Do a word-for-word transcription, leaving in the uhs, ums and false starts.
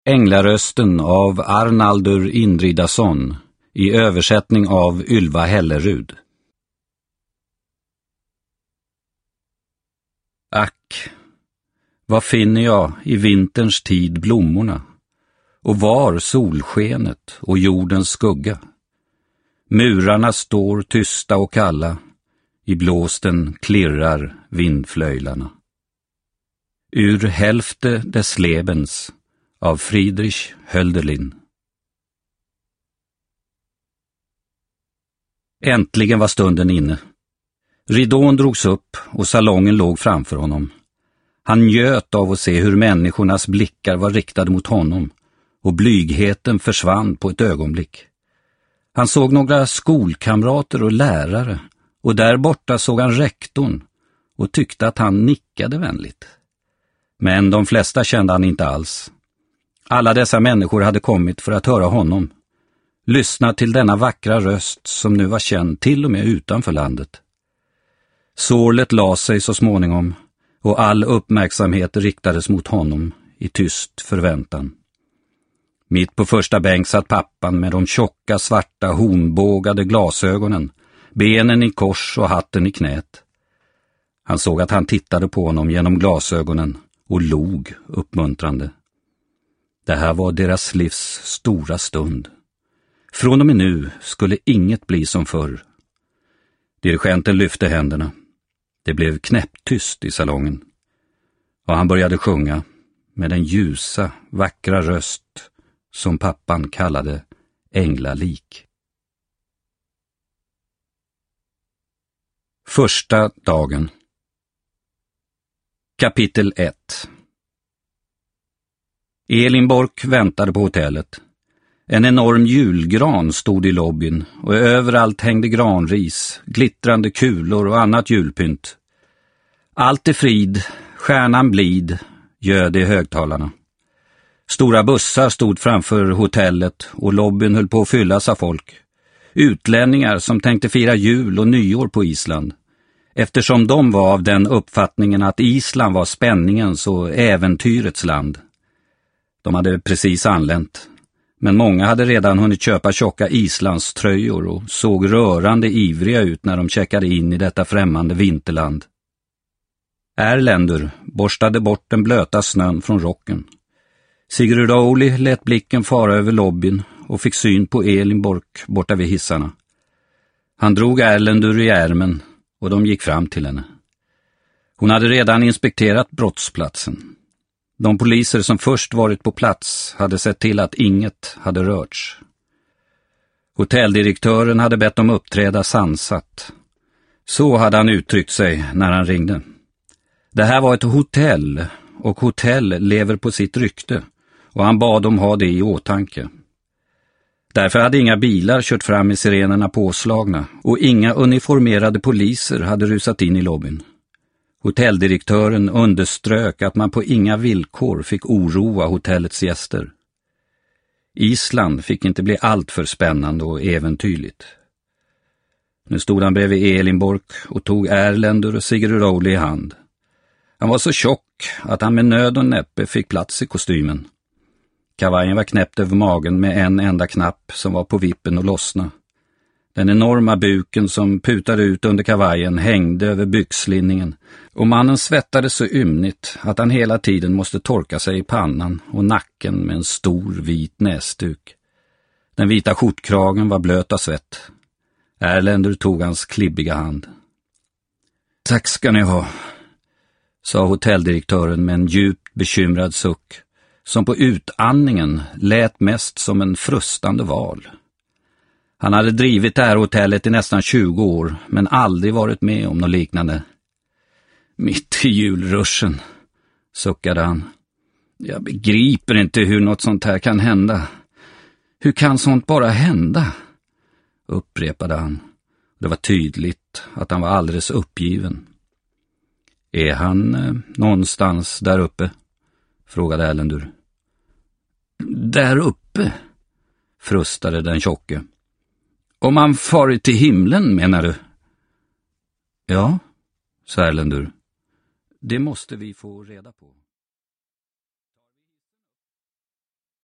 Änglarösten av Arnaldur Indridason i översättning av Ylva Hellerud. Ack, vad finner jag i vinterns tid blommorna, och var solskenet och jordens skugga? Murarna står tysta och kalla, i blåsten klirrar vindflöjlarna. Ur hälfte des Lebens av Friedrich Hölderlin. Äntligen var stunden inne. Ridån drogs upp och salongen låg framför honom. Han njöt av att se hur människornas blickar var riktade mot honom, och blygheten försvann på ett ögonblick. Han såg några skolkamrater och lärare, och där borta såg han rektorn och tyckte att han nickade vänligt. Men de flesta kände han inte alls. Alla dessa människor hade kommit för att höra honom, lyssna till denna vackra röst som nu var känd till och med utanför landet. Sorlet la sig så småningom, och all uppmärksamhet riktades mot honom i tyst förväntan. Mitt på första bänk satt pappan med de tjocka svarta hornbågade glasögonen, benen i kors och hatten i knät. Han såg att han tittade på honom genom glasögonen och log uppmuntrande. Det här var deras livs stora stund. Från och med nu skulle inget bli som förr. Dirigenten lyfte händerna. Det blev knäpptyst i salongen. Och han började sjunga med den ljusa, vackra röst som pappan kallade änglalik. Första dagen. Kapitel ett. Elinborg väntade på hotellet. En enorm julgran stod i lobbyn, och överallt hängde granris, glittrande kulor och annat julpynt. Allt är frid, stjärnan blid, ljöd i högtalarna. Stora bussar stod framför hotellet, och lobbyn höll på att fyllas av folk. Utlänningar som tänkte fira jul och nyår på Island, eftersom de var av den uppfattningen att Island var spänningens och äventyrets land. De hade precis anlänt, men många hade redan hunnit köpa tjocka islandströjor och såg rörande ivriga ut när de checkade in i detta främmande vinterland. Erländer borstade bort den blöta snön från rocken. Sigurd Oli lät blicken fara över lobbyn och fick syn på Elinborg borta vid hissarna. Han drog Erländer i ärmen, och de gick fram till henne. Hon hade redan inspekterat brottsplatsen. De poliser som först varit på plats hade sett till att inget hade rörts. Hotelldirektören hade bett dem uppträda sansat. Så hade han uttryckt sig när han ringde. Det här var ett hotell, och hotell lever på sitt rykte, och han bad dem ha det i åtanke. Därför hade inga bilar kört fram med sirenerna påslagna, och inga uniformerade poliser hade rusat in i lobbyn. Hotelldirektören underströk att man på inga villkor fick oroa hotellets gäster. Island fick inte bli allt för spännande och äventyrligt. Nu stod han bredvid Elinborg och tog Erländer och Sigurd Oli i hand. Han var så tjock att han med nöd och näppe fick plats i kostymen. Kavajen var knäppt över magen med en enda knapp som var på vippen och lossna. Den enorma buken som putade ut under kavajen hängde över byxlinningen, och mannen svettades så ymnigt att han hela tiden måste torka sig i pannan och nacken med en stor vit näsduk. Den vita skjortkragen var blöt av svett. Erländer tog hans klibbiga hand. Tack ska ni ha, sa hotelldirektören med en djupt bekymrad suck, som på utandningen lät mest som en frustande val. Han hade drivit det här hotellet i nästan tjugo år, men aldrig varit med om något liknande. Mitt i julruschen, suckade han. Jag begriper inte hur något sånt här kan hända. Hur kan sånt bara hända? Upprepade han. Det var tydligt att han var alldeles uppgiven. Är han eh, någonstans där uppe? Frågade Erländer. Där uppe? Frustade den tjocke. Om han farit till himlen, menar du? Ja, sa Erländer. Det måste vi få reda på.